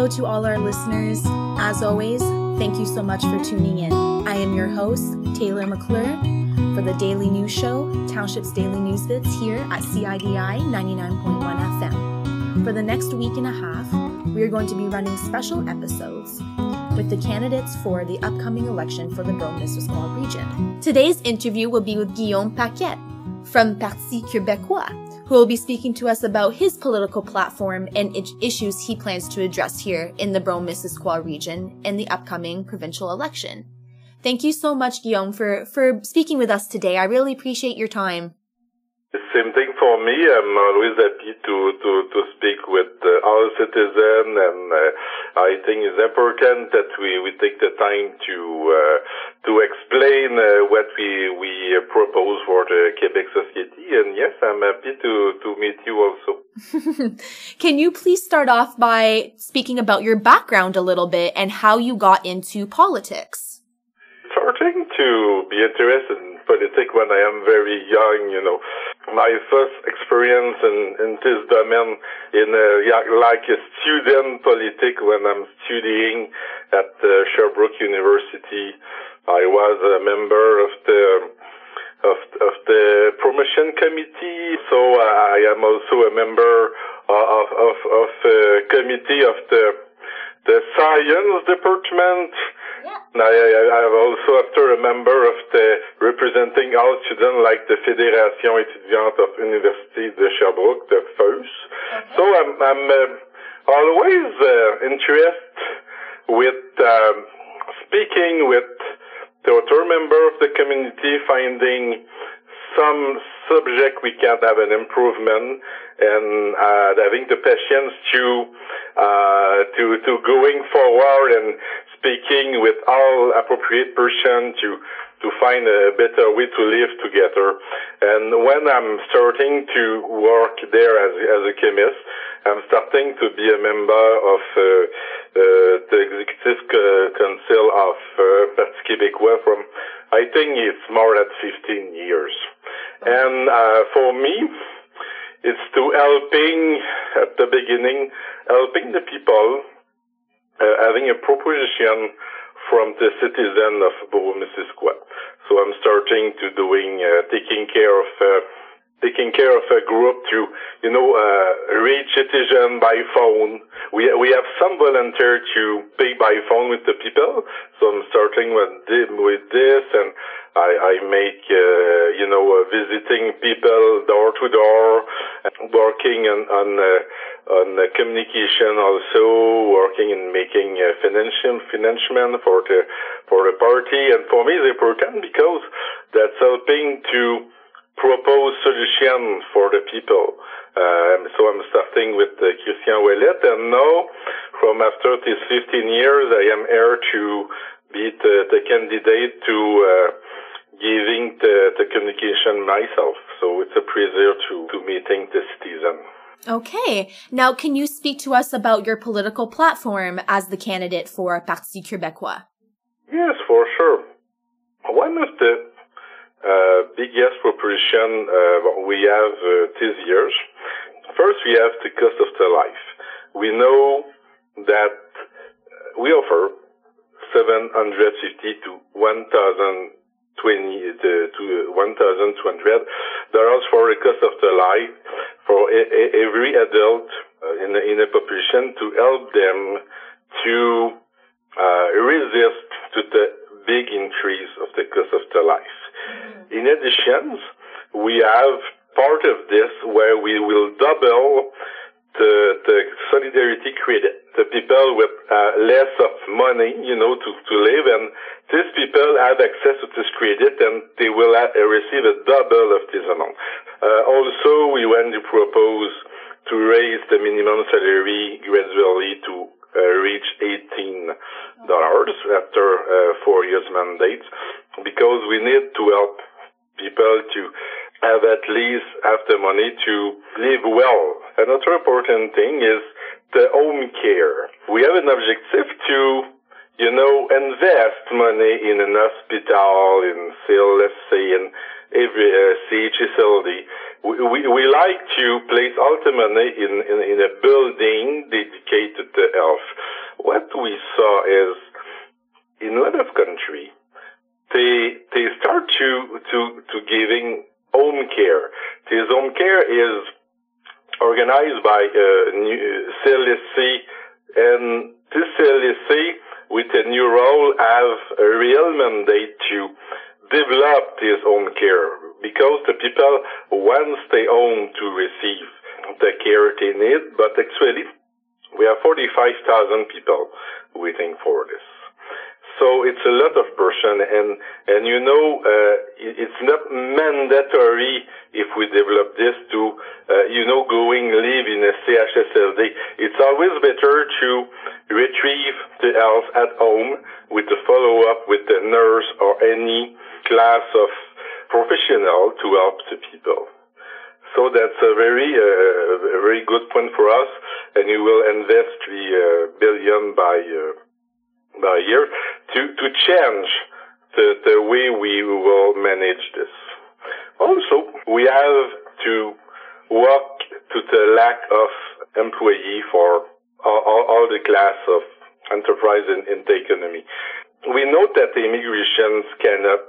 to all our listeners. As always, thank you so much for tuning in. I am your host, Taylor McClure, for the Daily News Show, Township's Daily News Bits here at CIDI 99.1 FM. For the next week and a half, we are going to be running special episodes with the candidates for the upcoming election for the Brome-Missisquoi region. Today's interview will be with Guillaume Paquette from Parti Québécois, who will be speaking to us about his political platform and issues he plans to address here in the Brome-Missisquoi region in the upcoming provincial election. Thank you so much, Guillaume, for speaking with us today. I really appreciate your time. Same thing for me. I'm always happy to speak with all citizens, and I think it's important that we take the time to explain what we propose for the Quebec society. And yes, I'm happy to meet you also. Can you please start off by speaking about your background a little bit and how you got into politics? Starting to be interested in politics when I am very young, my first experience in this domain like a student politics when I'm studying at Sherbrooke University. I was a member of the promotion committee, so I am also a member of committee of the science department. Yeah. I am also after a member of the representing all students like the Fédération étudiante of Université de Sherbrooke, the FEUS. Okay. So I'm always interested with speaking with the other member of the community, finding some subject we can have an improvement, and having the patience to going forward and speaking with all appropriate person to find a better way to live together. And when I'm starting to work there as a chemist, I'm starting to be a member of the Executive Council of Parti Québécois from, I think it's more than 15 years. And for me, it's to helping, at the beginning, helping the people, having a proposition from the citizen of Brome-Missisquoi. So I'm starting to taking care of a group to, reach citizen by phone. We have some volunteer to pay by phone with the people. So I'm starting with this, and I make, visiting people door to door, working on communication, also working in making financement for the party. And for me, it's important because that's helping to propose solutions for the people. So I'm starting with Christian Ouellet, and now, from after these 15 years, I am here to be the candidate to giving the communication myself. So it's a pleasure to meeting the citizen. Okay. Now, can you speak to us about your political platform as the candidate for Parti Québécois? Yes, for sure. One of the biggest proposition we have these years. First, we have the cost of the life. We know that we offer $750 to $1,200 for the cost of the life for every adult in a population, to help them to resist to the big increase of the cost of the life. In addition, we have part of this where we will double the solidarity credit. The people with less of money, to live, and these people have access to this credit, and they will receive a double of this amount. Also, we want to propose to raise the minimum salary gradually to reach $18 after 4 years mandate, because we need to help people to have at least have the money to live well. Another important thing is the home care. We have an objective to, invest money in an hospital, let's say in every CHSLD. We like to place all the money in a building dedicated to health. what we saw is in a lot of countries, they start to giving home care. This home care is organized by CLSC, and this CLSC, with a new role, have a real mandate to develop this home care, because the people want to stay home to receive the care they need, but actually we have 45,000 people waiting for this. So it's a lot of person, and it's not mandatory if we develop this to, going live in a CHSLD. It's always better to retrieve the health at home with a follow-up with the nurse or any class of professional to help the people. So that's a very good point for us, and you will invest $3 billion by year to change the way we will manage this. Also, we have to work to the lack of employee for all the class of enterprise in the economy. We know that the immigrations cannot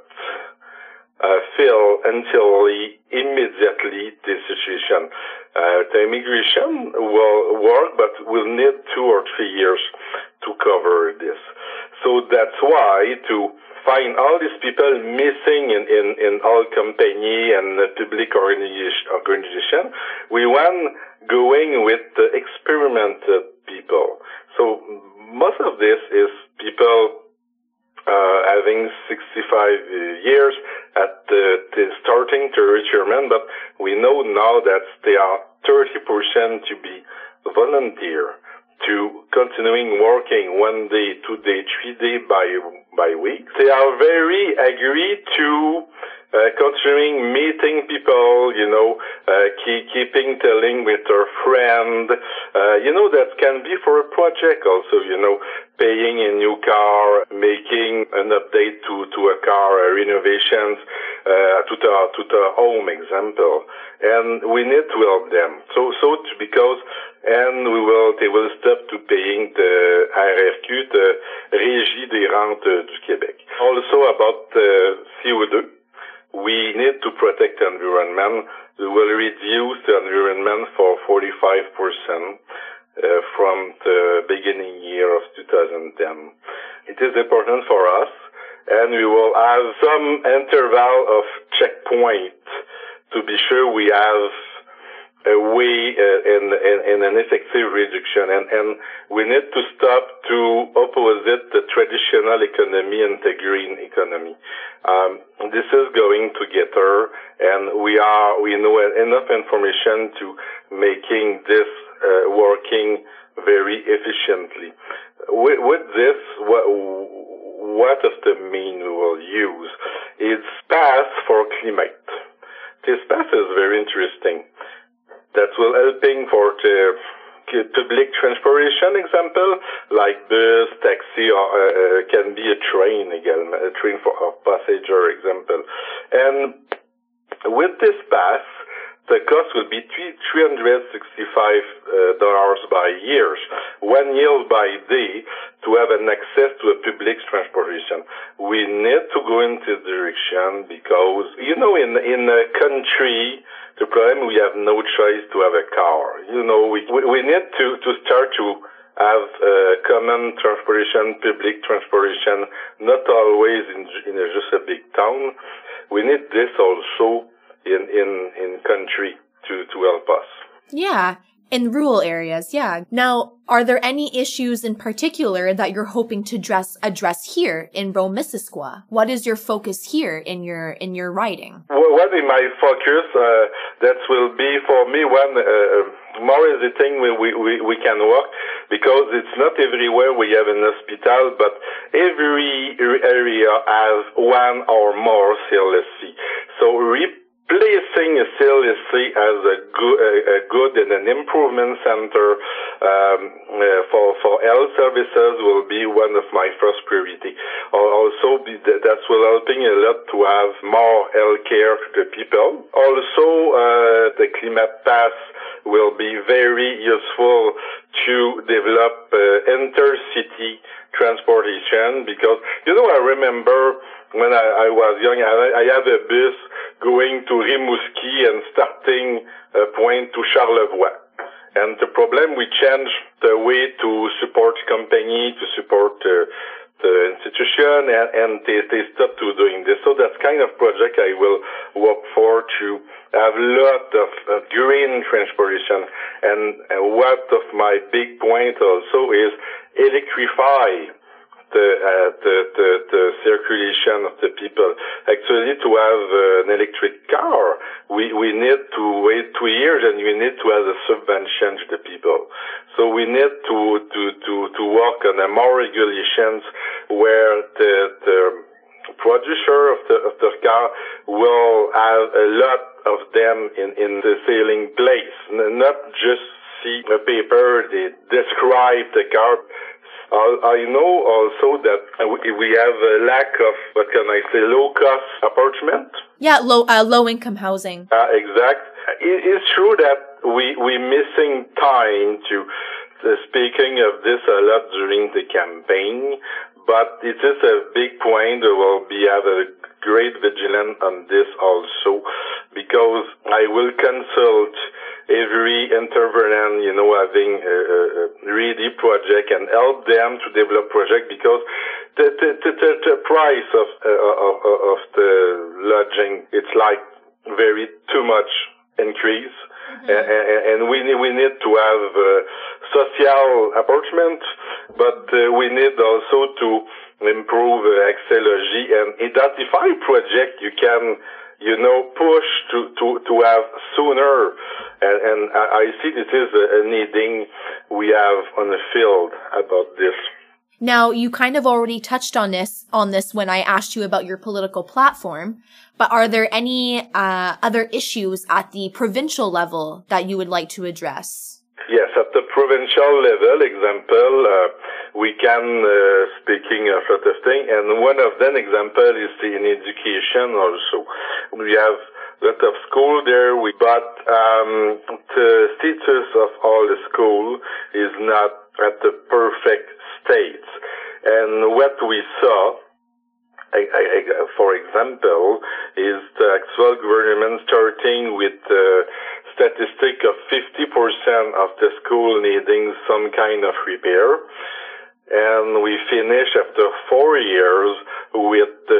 fill until immediately the situation. The immigration will work, but will need 2 or 3 years to cover this. So that's why to find all these people missing in all company and public organization, we want going with the experimented people. So most of this is people having 65 years at the starting to retirement, but we know now that they are 30% to be volunteer, to continuing working 1 day, 2 day, 3 day by week. They are very agreed to continuing meeting people, keeping telling with their friend, that can be for a project also, paying a new car, making an update to a car, renovations, to the home example. And we need to help them. They will stop to paying the RRQ, the Régie des Rentes du Québec. Also about CO2. We need to protect the environment. We will reduce the environment for 45% from the beginning year of 2010. It is important for us, and we will have some interval of checkpoint to be sure we have a way in an effective reduction, and we need to stop to opposite the traditional economy and the green economy. This is going together, and we know enough information to making this working very efficiently. With this, what is the mean we will use? It's PASS for climate. This PASS is very interesting. That will helping for the public transportation example, like bus, taxi, or can be a train again, a train for a passenger example. And with this PASS, the cost will be $365 by year, 1 year by day, to have an access to a public transportation. We need to go in this direction because, in a country, the problem, we have no choice to have a car. We need to start to have common transportation, public transportation, not always in just a big town. We need this also in country to help us. Yeah, in rural areas, yeah. Now, are there any issues in particular that you're hoping to address here in Rome-Missisquoi? What is your focus here in your writing? Well, what is my focus? That will be for me one more is the thing we can work, because it's not everywhere we have an hospital, but every area has one or more CLSC. So replacing a CLSC as a good and an improvement center for health services will be one of my first priority. Also, that will helping a lot to have more health care to the people. Also, the climate pass will be very useful to develop intercity transportation, because, I remember when I was young, I had a bus going to Rimouski and starting a point to Charlevoix. And the problem, we changed the way to support company, to support the institution, and they stopped to doing this. So that's kind of project I will work for, to have a lot of green transportation. And one of my big point also is electrify the circulation of the people. Actually, to have an electric car, we need to wait 2 years, and we need to have a subvention to the people. So we need to work on a more regulations where the producer of the car will have a lot of them in the selling place, not just see a paper they describe the car. I know also that we have a lack of, low-cost apartment. Yeah, low-income housing. Exact. It's true that we're missing time to speaking of this a lot during the campaign, but it is a big point. We will have a great vigilance on this also, because I will consult every intervenant, having a ready project, and help them to develop project, because the price of the lodging, it's like very too much increase. And we need to have social apartment, but we need also to improve Axology and identify project you can push to have sooner. And I see this is a needing we have on the field about this. Now, you kind of already touched on this when I asked you about your political platform, but are there any other issues at the provincial level that you would like to address? Yes, at the provincial level, we can, speaking of a lot of things, and one of them example is in education also. We have a lot of school there, but the status of all the school is not at the perfect state. And what we saw, for example, is the actual government starting with statistic of 50% of the school needing some kind of repair. And we finish after 4 years with the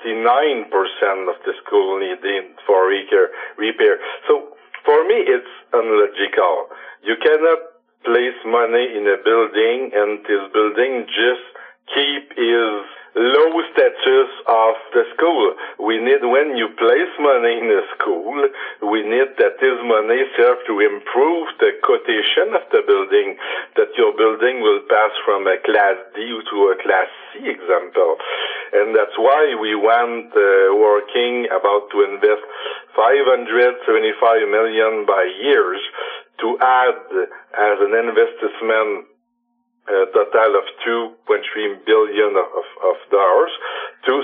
59% of the school needing for repair. So for me, it's unlogical. You cannot place money in a building and this building just keep its low status of the school. We need, when you place money in a school, we need that this money serve to improve the quotation of the building, that your building will pass from a class D to a class C example. And that's why we want working about to invest 575 million by years to add as an investment a total of $2.3 billion of dollars to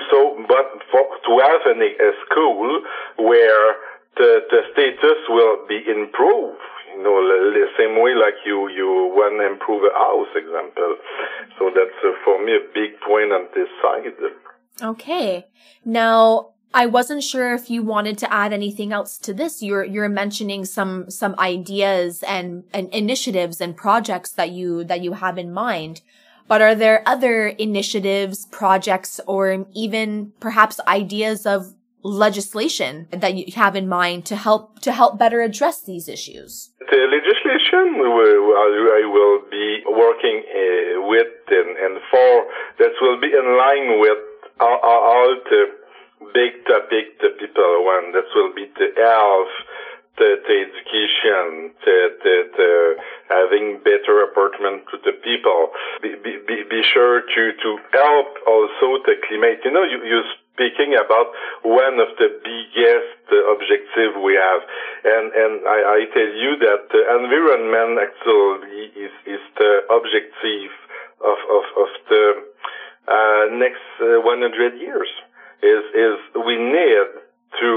have a school where the status will be improved, the same way like you want to improve a house example. So that's for me a big point on this side. Okay. Now, I wasn't sure if you wanted to add anything else to this. You're mentioning some ideas and initiatives and projects that you have in mind. But are there other initiatives, projects, or even perhaps ideas of legislation that you have in mind to help better address these issues? The legislation I will be working with and for, that will be in line with all the big topic the people want. That will be the health, the education, the having better apartment to the people. Be sure to help also the climate. You're speaking about one of the biggest objective we have, and I tell you that the environment actually is the objective of the next 100 years. Is we need to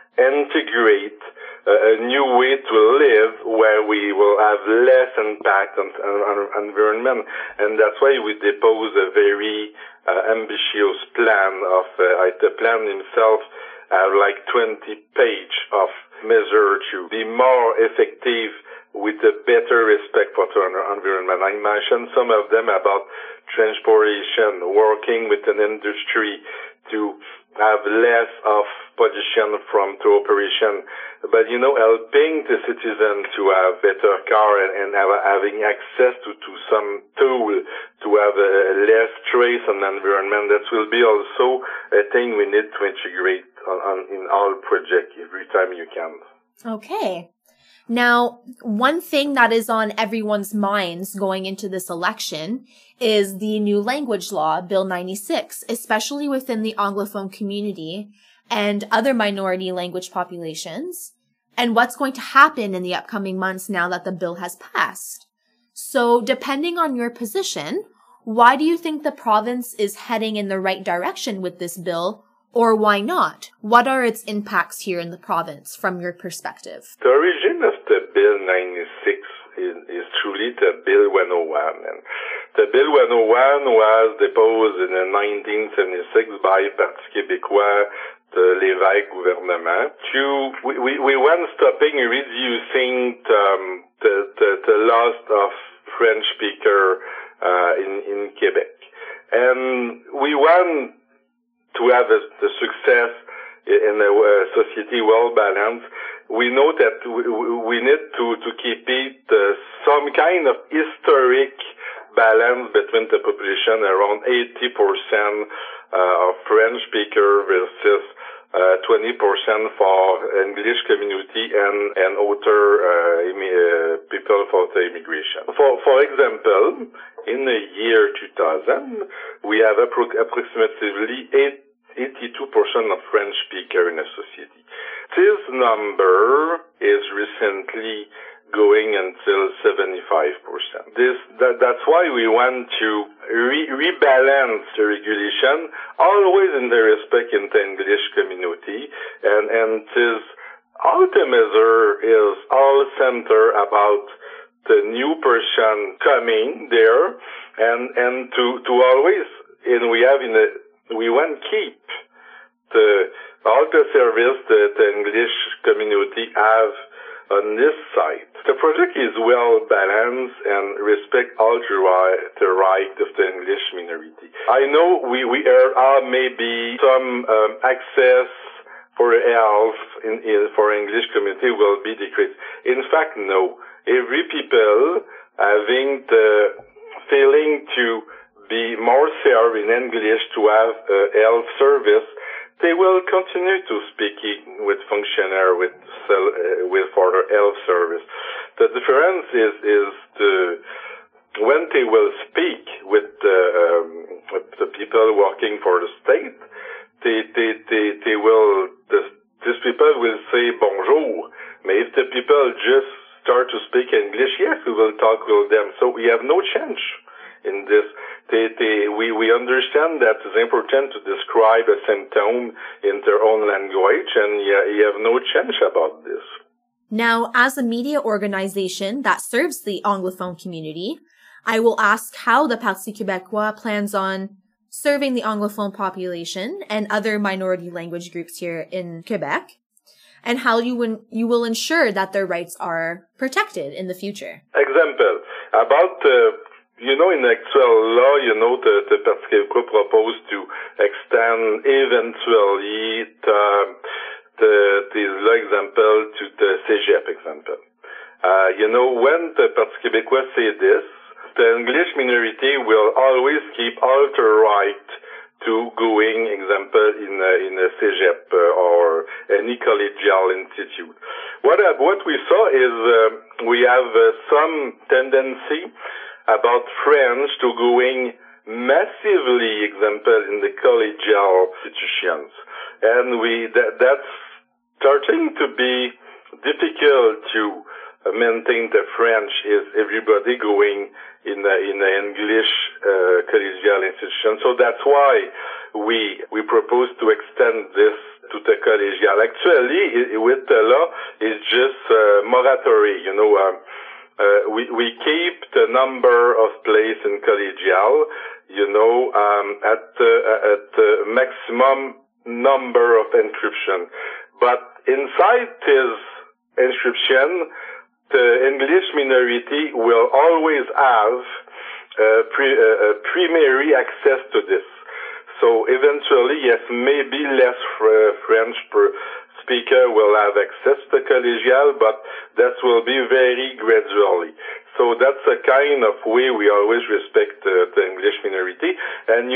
integrate a new way to live where we will have less impact on environment. And that's why we depose a very ambitious plan of, the plan himself have like 20 page of measure to be more effective with a better respect for the environment. I mentioned some of them about transportation, working with an industry to have less of pollution from the operation, but helping the citizen to have better car and having access to some tool to have less trace on the environment. That will be also a thing we need to integrate in all projects every time you can. Okay. Now, one thing that is on everyone's minds going into this election is the new language law, Bill 96, especially within the Anglophone community and other minority language populations, and what's going to happen in the upcoming months now that the bill has passed. So, depending on your position, why do you think the province is heading in the right direction with this bill? Or why not? What are its impacts here in the province from your perspective? The origin of the Bill 96 is truly the Bill 101. And the Bill 101 was deposed in 1976 by Parti québécois, the Lévesque gouvernement. We went stopping reducing the loss of French speaker in Quebec. And we want to have the success in a society well balanced. We know that we need to keep it some kind of historic balance between the population, around 80% of French speaker versus 20% for English community and other people for the immigration. For example, in the year 2000, we have approximately 82% of French speakers in a society. This number is recently going until 75%. That's why we want to rebalance the regulation, always in the respect in the English community, and this the measure is all centered about the new person coming there, and to always, and we want to keep all the service that the English community have on this side. The project is well balanced and respect all the right of the English minority. I know we are maybe some access for health for English community will be decreased. In fact, no. Every people having the feeling to be more served in English, to have health service, they will continue to speak with functionary with for the health service. The difference is when they will speak with the people working for the state, they will these people will say bonjour. But if the people just start to speak English, yes, we will talk with them. So we have no change in this. We understand that it's important to describe a symptom in their own language, and you have no change about this. Now, as a media organization that serves the Anglophone community, I will ask how the Parti québécois plans on serving the Anglophone population and other minority language groups here in Quebec, and how you will ensure that their rights are protected in the future. Example, about in the actual law, the Parti québécois proposed to extend eventually this law example to the CEGEP example. When the Parti québécois say this, the English minority will always keep all the right to going, example, in a CEGEP or any collegial institute. What we saw is we have some tendency about French to going massively, example, in the collegial institutions, and that's starting to be difficult to maintain the French. Is everybody going in the English collegial institution? So that's why we propose to extend this the collegial. Actually, with the law, it's just moratory. We keep the number of places in collegial, at the maximum number of inscription. But inside this inscription, the English minority will always have primary access to this. So eventually, yes, maybe less French per speaker will have access to collegial, but that will be very gradually. So that's a kind of way we always respect the English minority. And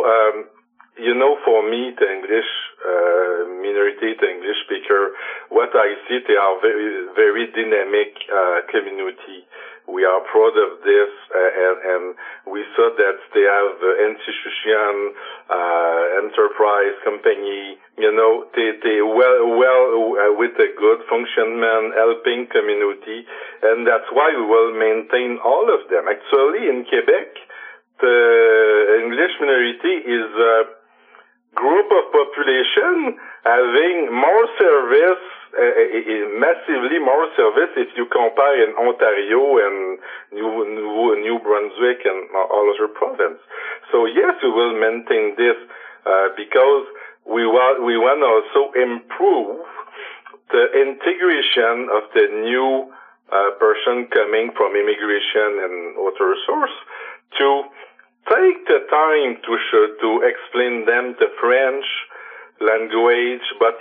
for me, the English minority, the English speaker, what I see, they are very, very dynamic community. We are proud of this, and we saw that they have institution, enterprise, company, they well with a good functionment, helping community, and that's why we will maintain all of them. Actually, in Quebec, the English minority is a group of population having more service, massively more service if you compare in Ontario and New Brunswick and all other provinces. So yes, we will maintain this because we want also improve the integration of the new person coming from immigration and other source to take the time to explain them the French language, but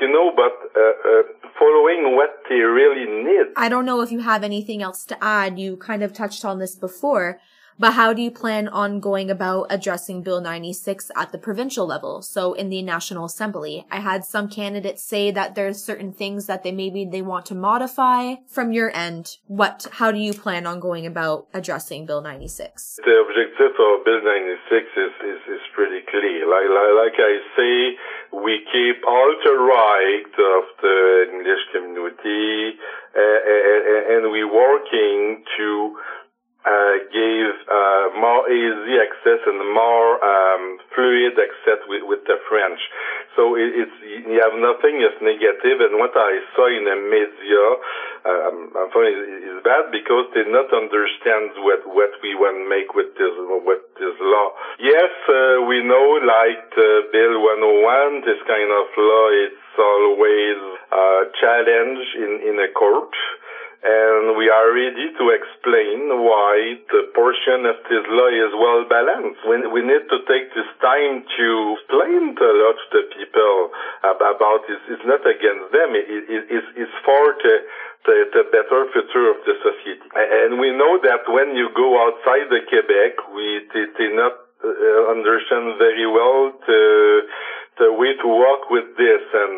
following what they really need. I don't know if you have anything else to add. You kind of touched on this before, but how do you plan on going about addressing Bill 96 at the provincial level? So in the National Assembly, I had some candidates say that there's certain things that they want to modify. From your end, how do you plan on going about addressing Bill 96? The objective of Bill 96 is pretty clear. Like I say, we keep all the right of the English community, and we're working to give more easy access and more fluid access with the French. So you have nothing is negative, and what I saw in the media, I find is bad because they not understand what we want to make with this law. Yes, we know like Bill 101, this kind of law, it's always challenged in a court. And we are ready to explain why the portion of this law is well balanced. We need to take this time to explain the law to the people about this. It's not against them. It's for the better future of the society. And we know that when you go outside the Quebec, they not understand very well the way to work with this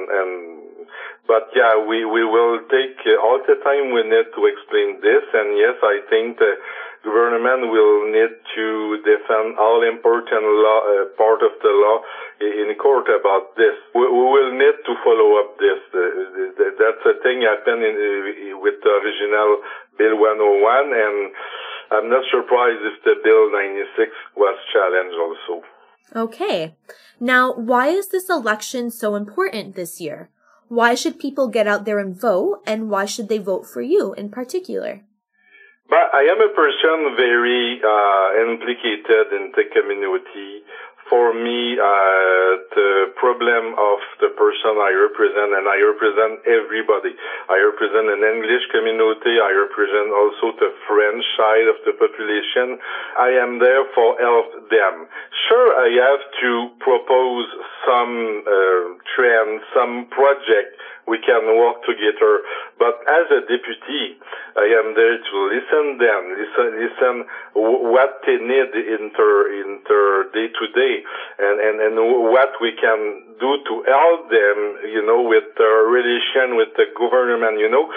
But yeah, we will take all the time we need to explain this, and yes, I think the government will need to defend all important part of the law in court about this. We will need to follow up this. That's a thing happened with the original Bill 101, and I'm not surprised if the Bill 96 was challenged also. Okay. Now, why is this election so important this year? Why should people get out there and vote, and why should they vote for you in particular? But I am a person very implicated in the community. For me, the problem of the person I represent, and I represent everybody. I represent an English community. I represent also the French side of the population. I am there for help them. Sure, I have to propose some trend, some project we can work together. But as a deputy, I am there to listen what they need in their day to day, and what we can do to help them, with their relation with the government.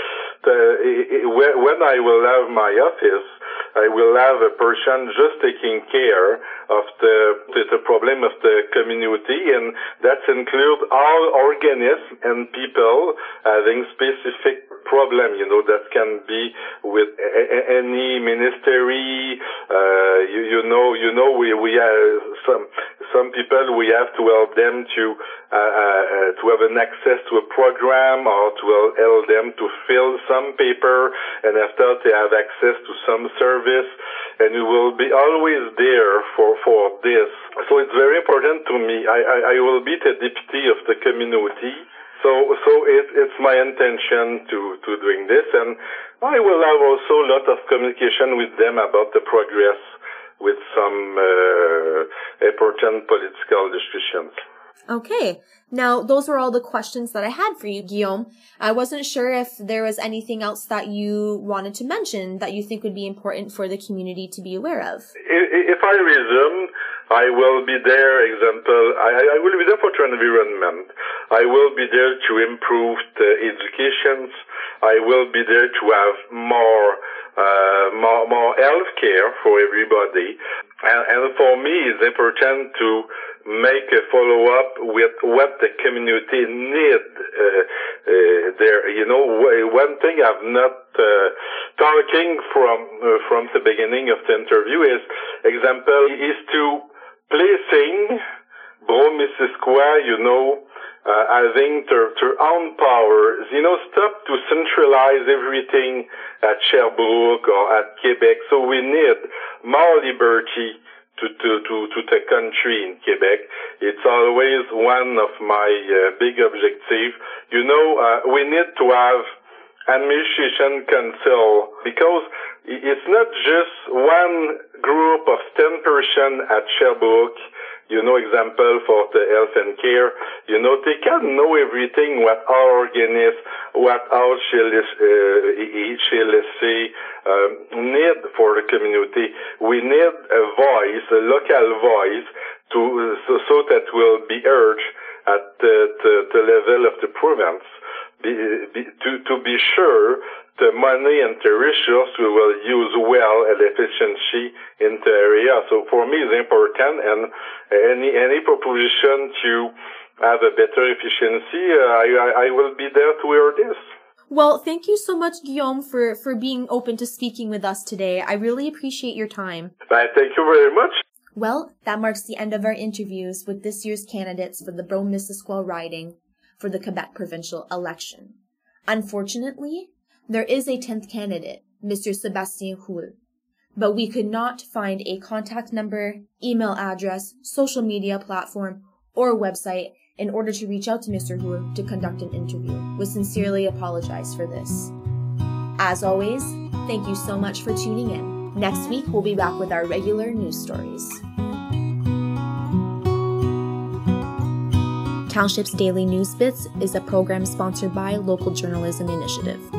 When I will have my office, I will have a person just taking care of the problem of the community, and that includes all organisms and people having specific problem, that can be with any ministry. We have some people, we have to help them to have an access to a program, or to help them to fill some paper, and after they have access to some service, and we will be always there for this. So it's very important to me. I will be the deputy of the community. So it's my intention to doing this, and I will have also a lot of communication with them about the progress with some important political discussions. Okay. Now, those were all the questions that I had for you, Guillaume. I wasn't sure if there was anything else that you wanted to mention that you think would be important for the community to be aware of. If I resume, I will be there, example, I will be there for the environment. I will be there to improve the education. I will be there to have more health care for everybody. And for me, it's important to make a follow-up with what the community need there. You know, one thing I've not talking from the beginning of the interview is to placing Brome-Missisquoi, having their own powers, stop to centralize everything at Sherbrooke or at Quebec. So we need more liberty to the country in Quebec. It's always one of my big objectives. We need to have administration council, because it's not just one group of 10 persons at Sherbrooke, example for the health and care. They can know everything, what our organism, what our CLSC need for the community. We need a voice, a local voice, so that will be heard at the level of the province. To be sure the money and the resources we will use well and efficiency in the area. So for me it's important, and any proposition to have a better efficiency, I will be there to hear this. Well, thank you so much, Guillaume, for being open to speaking with us today. I really appreciate your time. Thank you very much. Well, that marks the end of our interviews with this year's candidates for the Brome-Missisquoi riding for the Quebec provincial election. Unfortunately, there is a 10th candidate, Mr. Sébastien Houle, but we could not find a contact number, email address, social media platform, or website in order to reach out to Mr. Houle to conduct an interview. We sincerely apologize for this. As always, thank you so much for tuning in. Next week, we'll be back with our regular news stories. Township's Daily News Bits is a program sponsored by Local Journalism Initiative.